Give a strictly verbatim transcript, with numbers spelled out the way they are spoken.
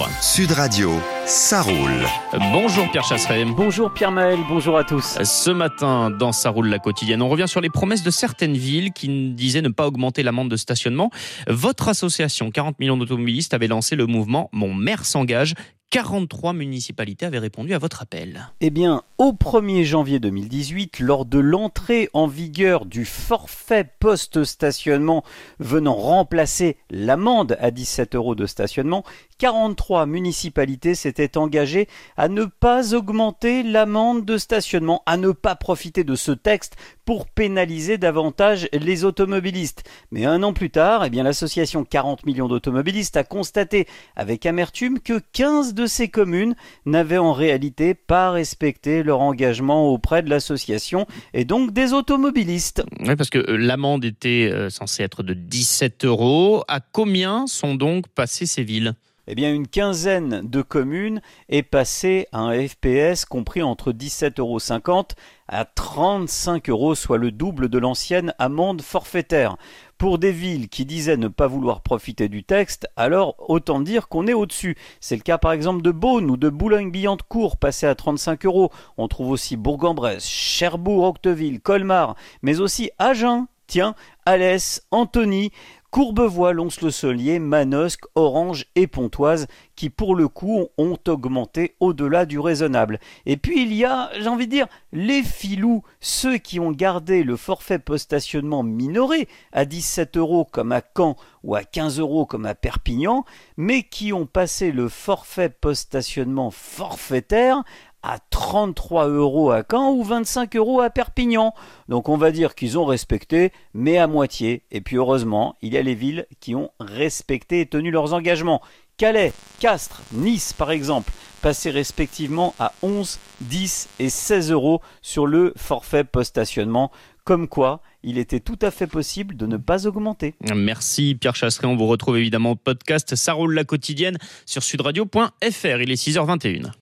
bonjour. Sud Radio, ça roule. Bonjour Pierre Chasseret. Bonjour Pierre Maël, bonjour à tous. Ce matin, dans Ça roule la quotidienne, on revient sur les promesses de certaines villes qui disaient ne pas augmenter l'amende de stationnement. Votre association, quarante millions d'automobilistes, avait lancé le mouvement Mon maire s'engage. quarante-trois municipalités avaient répondu à votre appel. Eh bien, au premier janvier deux mille dix-huit, lors de l'entrée en vigueur du forfait post-stationnement venant remplacer l'amende à dix-sept euros de stationnement, quarante-trois municipalités s'étaient engagées à ne pas augmenter l'amende de stationnement, à ne pas profiter de ce texte pour pénaliser davantage les automobilistes. Mais un an plus tard, eh bien, l'association quarante millions d'automobilistes a constaté avec amertume que quinze de ces communes n'avaient en réalité pas respecté leur engagement auprès de l'association et donc des automobilistes. Oui, parce que l'amende était euh, censée être de dix-sept euros. À combien sont donc passées ces villes ? Eh bien, une quinzaine de communes est passée à un F P S compris entre dix-sept euros cinquante à trente-cinq euros, soit le double de l'ancienne amende forfaitaire. Pour des villes qui disaient ne pas vouloir profiter du texte, alors autant dire qu'on est au-dessus. C'est le cas par exemple de Beaune ou de Boulogne-Billancourt, passé à trente-cinq euros. On trouve aussi Bourg-en-Bresse, Cherbourg, Octeville, Colmar, mais aussi Agen, tiens, Alès, Antony, Courbevoie, Lons-le-Saunier, Manosque, Orange et Pontoise qui pour le coup ont augmenté au-delà du raisonnable. Et puis il y a, j'ai envie de dire, les filous, ceux qui ont gardé le forfait post-stationnement minoré à dix-sept euros comme à Caen ou à quinze euros comme à Perpignan, mais qui ont passé le forfait post-stationnement forfaitaire à trente-trois euros à Caen ou vingt-cinq euros à Perpignan. Donc on va dire qu'ils ont respecté, mais à moitié. Et puis heureusement, il y a les villes qui ont respecté et tenu leurs engagements. Calais, Castres, Nice par exemple, passés respectivement à onze, dix et seize euros sur le forfait post-stationnement. Comme quoi, il était tout à fait possible de ne pas augmenter. Merci Pierre Chasseret, on vous retrouve évidemment au podcast Ça roule la quotidienne sur sudradio point f r. Il est six heures vingt et une.